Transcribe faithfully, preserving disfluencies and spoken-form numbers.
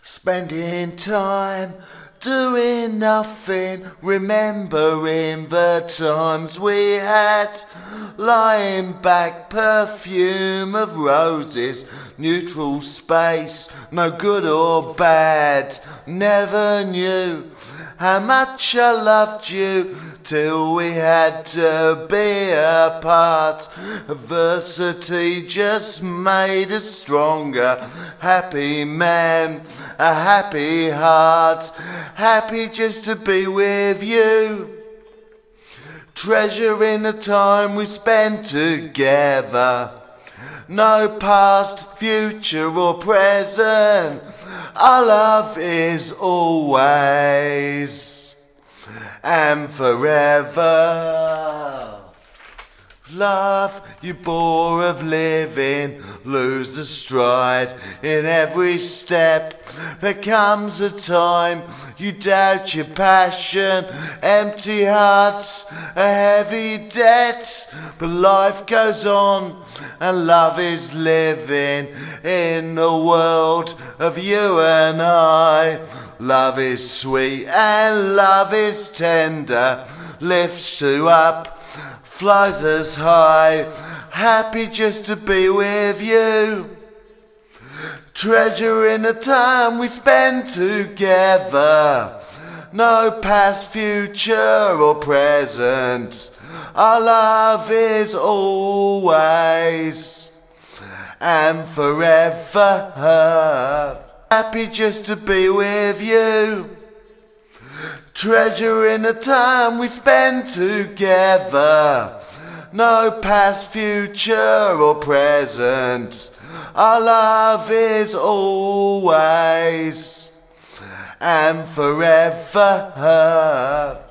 Spending time doing nothing, remembering the times we had, lying back, perfume of roses, neutral space, no good or bad. Never knew how much I loved you till we had to be apart. Adversity just made us stronger. Happy man, a happy heart, happy just to be with you. Treasuring the time we spent together. No past, future or present. Our love is always and forever. Love, you bore of living, lose the stride in every step. There comes a time you doubt your passion, empty hearts, a heavy debt. But life goes on and love is living in the world of you and I. Love is sweet and love is tender, lifts you up, flies us high, happy just to be with you. Treasuring the time we spend together, no past, future or present. Our love is always and forever. Happy just to be with you. Treasuring the time we spend together, no past, future or present. Our love is always and forever.